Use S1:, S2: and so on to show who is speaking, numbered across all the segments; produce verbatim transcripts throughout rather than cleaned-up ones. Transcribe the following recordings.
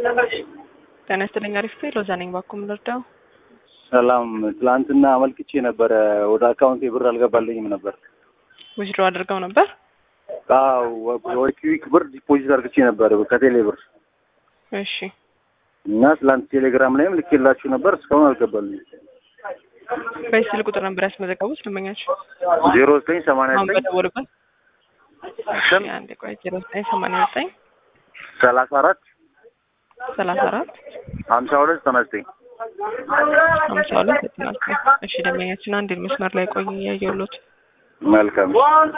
S1: ጤና ይስጥልኝ አሪፍ ነው ሎዛ ነኝ ባኩም ልርዳው
S2: ሰላም ትላንትና አመልክቼ ነበር ወደ አካውንቴ ብር አልገባልኝም ነበር
S1: ወጅሮ አድርገው ነበር
S2: አው ወደ ኪዊክ ብር ዲፖዚት አድርግቼ ነበር ከቴሌ ብር
S1: እሺ
S2: እና ትላንት ቴሌግራም ላይም ልኬላችሁ ነበር እስካሁን አልገባልኝም
S1: በስልክ ቁጥር ነበር ያስመዘገቡት ለማኛችሁ
S2: ዜሮ ዘጠኝ ሰማንያ ዘጠኝ
S1: በደወሉበት አንዴ ቆይ ዜሮ ዘጠኝ ሰማንያ ዘጠኝ
S2: ሰላሳ አራት
S1: ሰላሳ አራት
S2: ሀምሳ ሁለት ዘጠና ዘጠኝ
S1: ሀምሳ ሁለት ዘጠና ዘጠኝ እሺ ደመኛችን አንድ መስመር ላይ ቆይ ያየሁት
S2: መልካም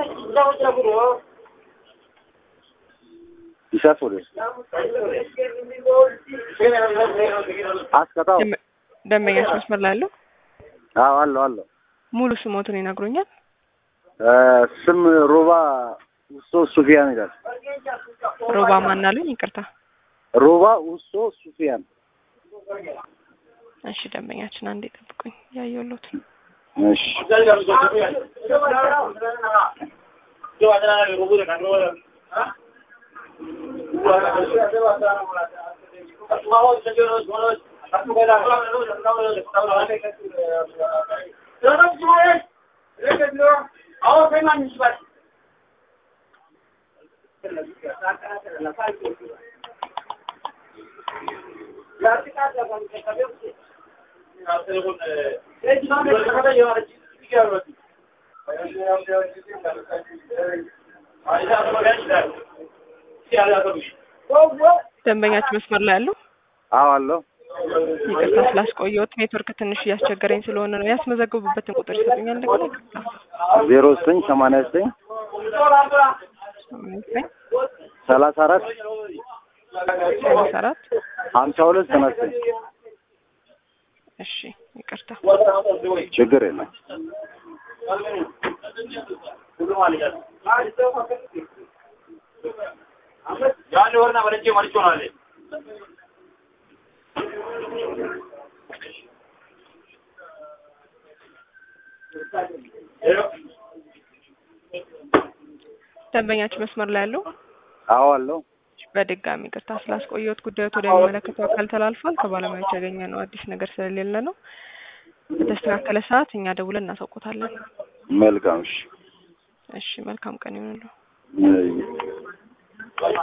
S2: ይሻት ወደ አስከታው
S1: ደመኛችን መስመር ላይ አለው
S2: አዎ አለው አለው
S1: ሙሉ ስሞትን ይነግሩኛል
S2: ስም ሮባ ውሶ ሱፊያን ይላል
S1: ሮባ ማን አሉኝ ይቅርታ
S2: ሮባ ውሶ ሱፊያን
S1: እሺ ደመኛችን አንዴ ጠብቁኝ ያየሁት
S2: እሺ
S1: ደንበኛችን መስመር ላይ አለው
S2: አዎ አለው
S1: ይቅርታ ስላስቆየሁት ኔትወርክ ትንሽ እያስቸገረኝ ስለሆነ ነው ያስመዘገቡበትን ቁጥር ይሰጡኛል እንደገና ይቅርታ
S2: ዜሮ ዘጠኝ ሰማንያ ዘጠኝ ሰላሳ አራት
S1: ሰላሳ አራት
S2: ሀምሳ ሁለት ዘጠና ዘጠኝ
S1: እሺ ይቅርታ
S2: ችግር የለም
S3: ያለ ወርና ወረጄ ማርቾ ነው አለ
S1: ደንበኛችን መስመር ላይ አለው
S2: አዎ አለው
S1: በድጋሚ ይቅርታ ስላስቆየሁት ጉዳዩ ወደሚመለከተው አካል ተላልፏል ከባለሙያዎች ያገኘነው አዲስ ነገር ስለሌለ ነው በተስተካከለ ሰዓት እኛ ደውለን እናሳውቆታለን
S2: መልካም እሺ
S1: እሺ መልካም ቀን ይሁንልዎ